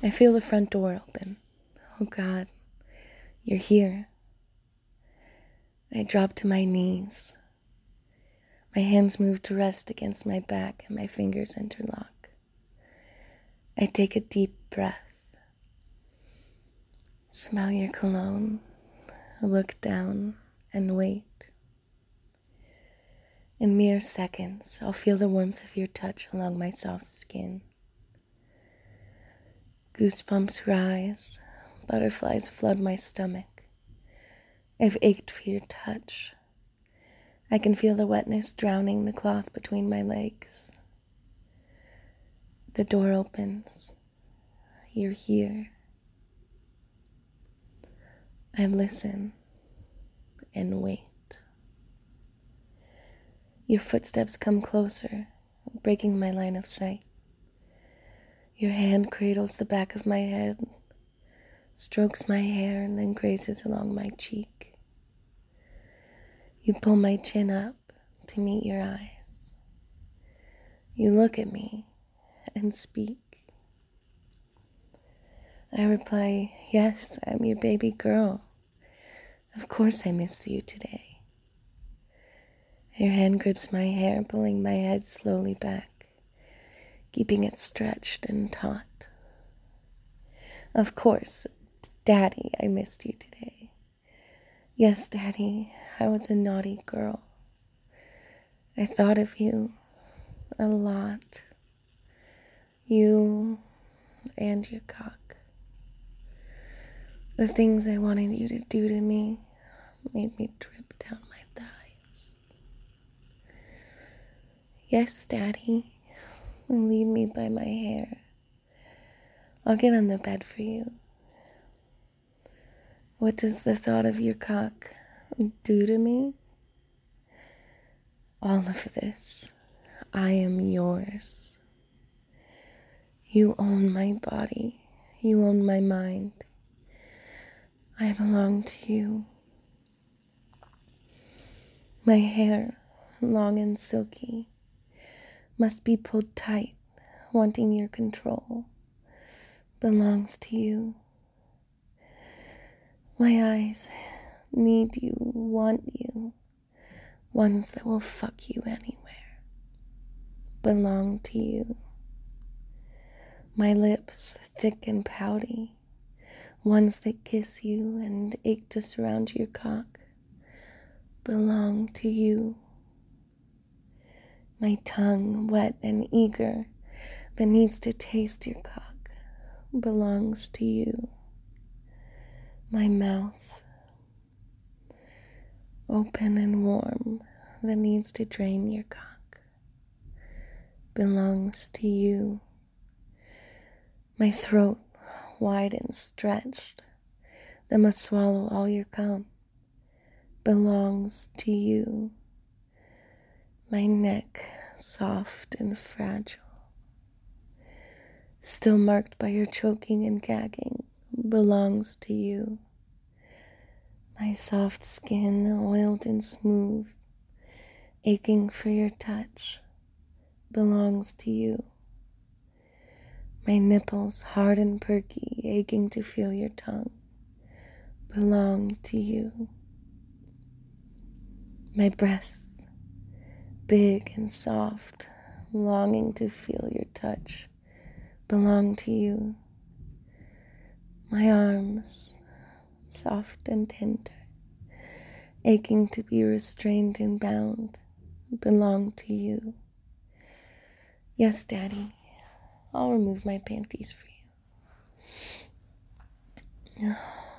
I feel the front door open. Oh God, you're here. I drop to my knees. My hands move to rest against my back and my fingers interlock. I take a deep breath. Smell your cologne. Look down and wait. In mere seconds, I'll feel the warmth of your touch along my soft skin. Goosebumps rise, butterflies flood my stomach. I've ached for your touch. I can feel the wetness drowning the cloth between my legs. The door opens. You're here. I listen and wait. Your footsteps come closer, breaking my line of sight. Your hand cradles the back of my head, strokes my hair, and then grazes along my cheek. You pull my chin up to meet your eyes. You look at me and speak. I reply, yes, I'm your baby girl. Of course I miss you today. Your hand grips my hair, pulling my head slowly back, keeping it stretched and taut. Of course, Daddy, I missed you today. Yes, Daddy, I was a naughty girl. I thought of you a lot. You and your cock. The things I wanted you to do to me made me drip down my thighs. Yes, Daddy, lead me by my hair. I'll get on the bed for you. What does the thought of your cock do to me? All of this. I am yours. You own my body. You own my mind. I belong to you. My hair, long and silky, must be pulled tight, wanting your control, belongs to you. My eyes need you, want you, ones that will fuck you anywhere, belong to you. My lips, thick and pouty, ones that kiss you and ache to surround your cock, belong to you. My tongue, wet and eager, that needs to taste your cock, belongs to you. My mouth, open and warm, that needs to drain your cock, belongs to you. My throat, wide and stretched, that must swallow all your cum, belongs to you. My neck, soft and fragile, still marked by your choking and gagging, belongs to you. My soft skin, oiled and smooth, aching for your touch, belongs to you. My nipples, hard and perky, aching to feel your tongue, belong to you. My breasts, big and soft, longing to feel your touch, belong to you. My arms, soft and tender, aching to be restrained and bound, belong to you. Yes, Daddy, I'll remove my panties for you.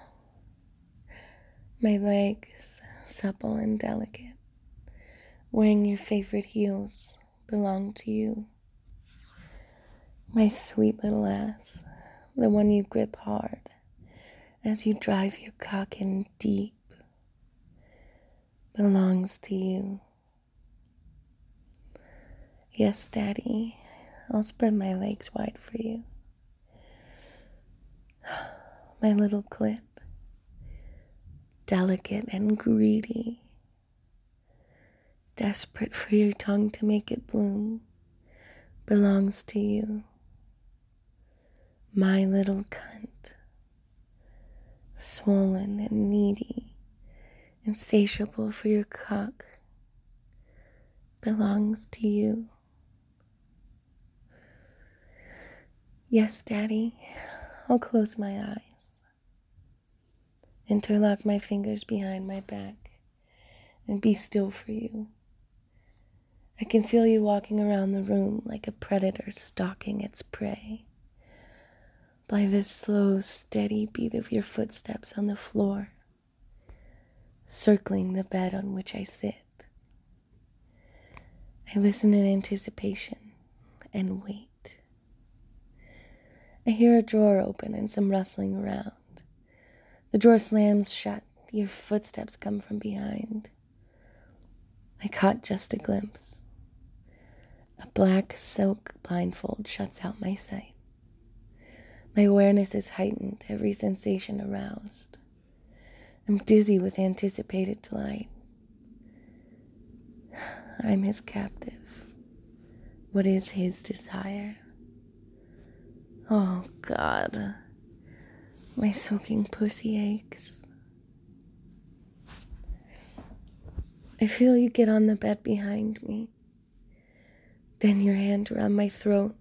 My legs, supple and delicate, wearing your favorite heels, belong to you. My sweet little ass, the one you grip hard as you drive your cock in deep, belongs to you. Yes, Daddy, I'll spread my legs wide for you. My little clit, delicate and greedy, desperate for your tongue to make it bloom, belongs to you. My little cunt, swollen and needy, insatiable for your cock, belongs to you. Yes, Daddy, I'll close my eyes, interlock my fingers behind my back, and be still for you. I can feel you walking around the room like a predator stalking its prey. By the slow, steady beat of your footsteps on the floor, circling the bed on which I sit. I listen in anticipation and wait. I hear a drawer open and some rustling around. The drawer slams shut. Your footsteps come from behind. I caught just a glimpse. A black silk blindfold shuts out my sight. My awareness is heightened, every sensation aroused. I'm dizzy with anticipated delight. I'm his captive. What is his desire? Oh, God. My soaking pussy aches. I feel you get on the bed behind me. Then your hand around my throat.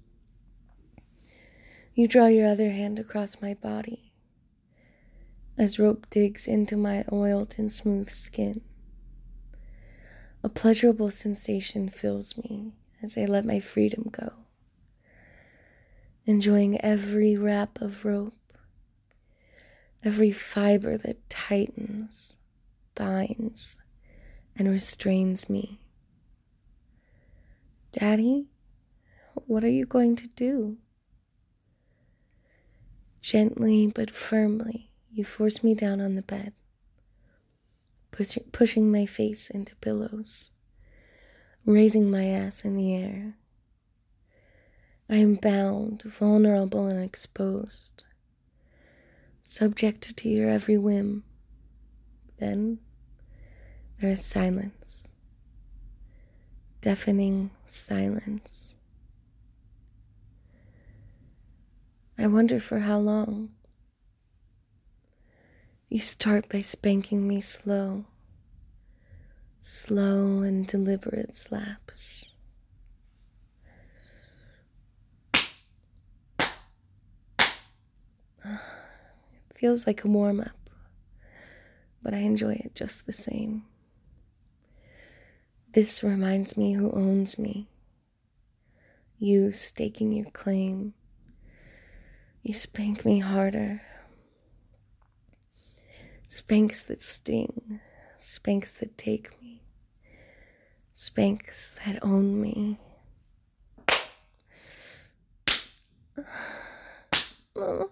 You draw your other hand across my body as rope digs into my oiled and smooth skin. A pleasurable sensation fills me as I let my freedom go, enjoying every wrap of rope, every fiber that tightens, binds, and restrains me. Daddy, what are you going to do? Gently but firmly, you force me down on the bed, pushing my face into pillows, raising my ass in the air. I am bound, vulnerable, and exposed, subject to your every whim. Then there is silence, deafening silence. I wonder for how long. You start by spanking me slow and deliberate slaps. It feels like a warm-up, but I enjoy it just the same. This reminds me who owns me. You staking your claim. You spank me harder. Spanks that sting. Spanks that take me. Spanks that own me. Oh.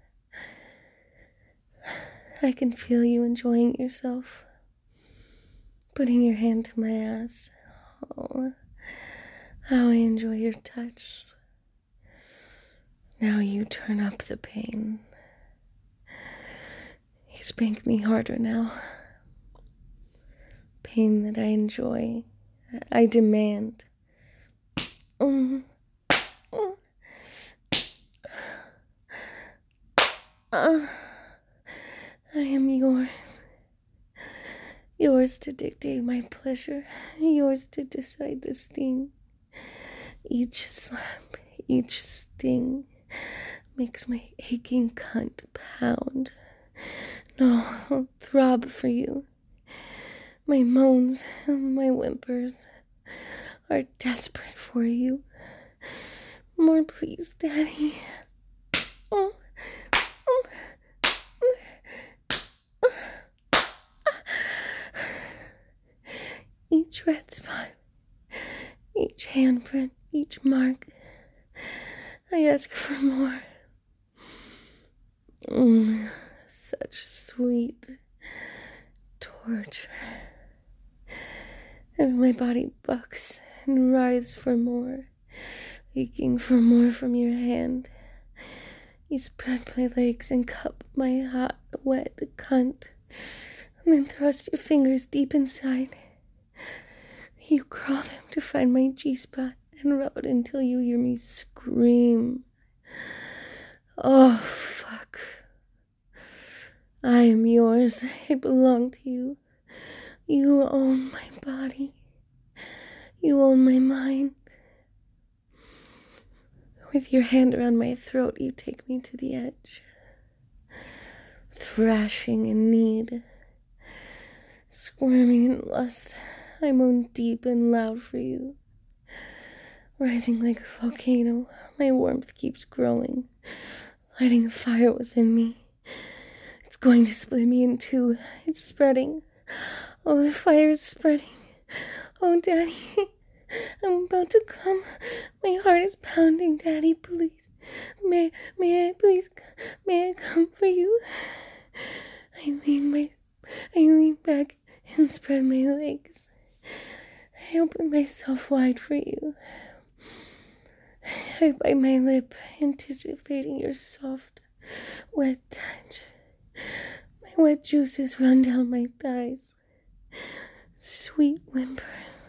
I can feel you enjoying yourself. Putting your hand to my ass. Oh, how I enjoy your touch. Now you turn up the pain. You spank me harder now. Pain that I enjoy. I demand. I am yours. Yours to dictate my pleasure. Yours to decide the sting. Each slap, each sting makes my aching cunt pound. No, I'll throb for you. My moans, my whimpers are desperate for you. More, please, Daddy. Oh. Each red spot, each handprint, each mark, I ask for more. Such sweet torture. As my body bucks and writhes for more, aching for more from your hand, you spread my legs and cup my hot, wet cunt, and then thrust your fingers deep inside. You crawl them to find my G-spot and rub it until you hear me scream. yours. I belong to you. You own my body. You own my mind. With your hand around my throat, you take me to the edge. Thrashing in need, squirming in lust, I moan deep and loud for you. Rising like a volcano, my warmth keeps growing, lighting a fire within me. It's going to split me in two. It's spreading. Oh, the fire is spreading. Oh, Daddy, I'm about to come. My heart is pounding. Daddy, please. May I come for you? I lean back and spread my legs. I open myself wide for you. I bite my lip, anticipating your soft, wet touch. My wet juices run down my thighs. Sweet whimpers.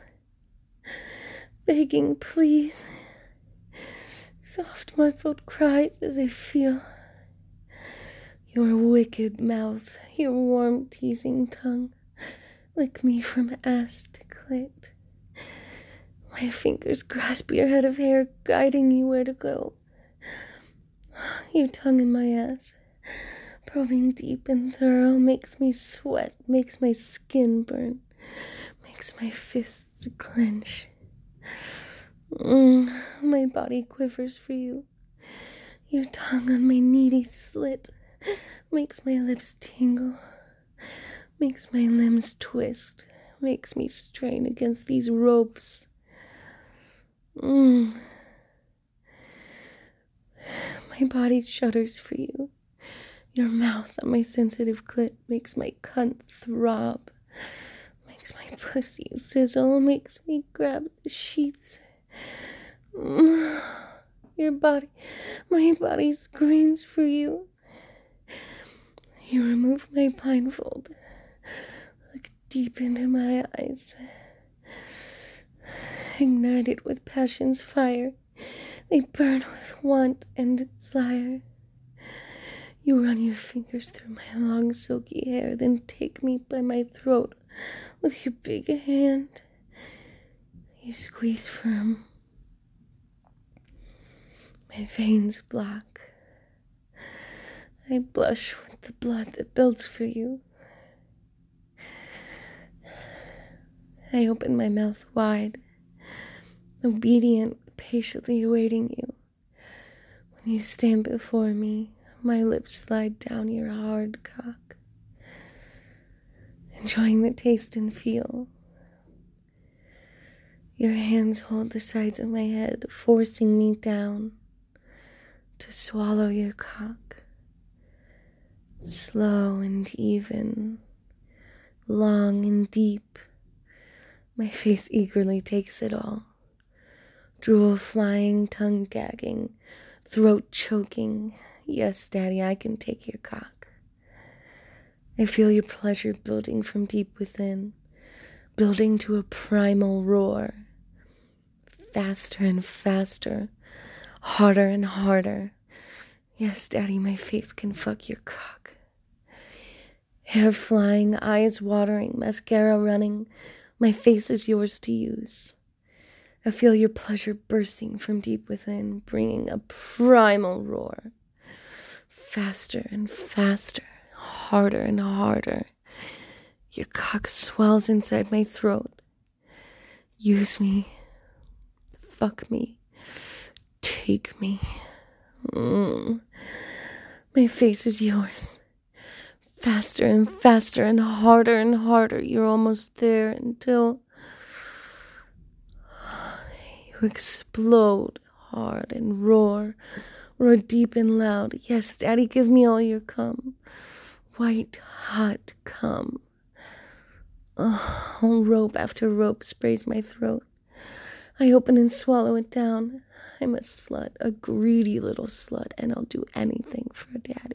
Begging, please. Soft muffled cries as I feel your wicked mouth, your warm teasing tongue, lick me from ass to clit. My fingers grasp your head of hair, guiding you where to go. Your tongue in my ass, probing deep and thorough, makes me sweat, makes my skin burn, makes my fists clench. My body quivers for you. Your tongue on my needy slit makes my lips tingle, makes my limbs twist, makes me strain against these ropes. My body shudders for you. Your mouth on my sensitive clit makes my cunt throb, makes my pussy sizzle, makes me grab the sheets. My body screams for you. You remove my blindfold, look deep into my eyes. Ignited with passion's fire, they burn with want and desire. You run your fingers through my long silky hair, then take me by my throat with your big hand. You squeeze firm. My veins black. I blush with the blood that builds for you. I open my mouth wide, obedient, patiently awaiting you. When you stand before me, my lips slide down your hard cock, enjoying the taste and feel. Your hands hold the sides of my head, forcing me down to swallow your cock. Slow and even, long and deep, my face eagerly takes it all. Drool flying, tongue gagging, throat choking. Yes, Daddy, I can take your cock. I feel your pleasure building from deep within, building to a primal roar. Faster and faster, harder and harder. Yes, Daddy, my face can fuck your cock. Hair flying, eyes watering, mascara running. My face is yours to use. I feel your pleasure bursting from deep within, bringing a primal roar. Faster and faster, harder and harder. Your cock swells inside my throat. Use me. Fuck me. Take me. My face is yours. Faster and faster and harder. You're almost there until you explode hard and roar deep and loud. Yes, Daddy, give me all your cum. White, hot cum. Rope after rope sprays my throat. I open and swallow it down. I'm a slut, a greedy little slut, and I'll do anything for Daddy.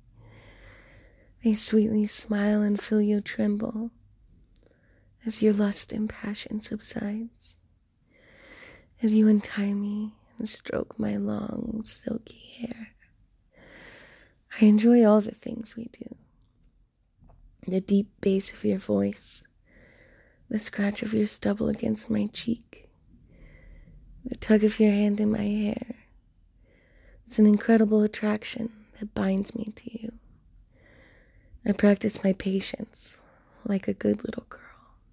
I sweetly smile and feel you tremble as your lust and passion subsides, as you untie me and stroke my long, silky hair. I enjoy all the things we do. the deep bass of your voice, the scratch of your stubble against my cheek, the tug of your hand in my hair. It's an incredible attraction that binds me to you. I practice my patience like a good little girl.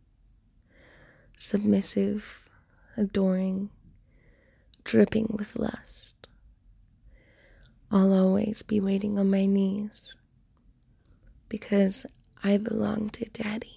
Submissive, adoring, dripping with lust. I'll always be waiting on my knees because I belong to Daddy.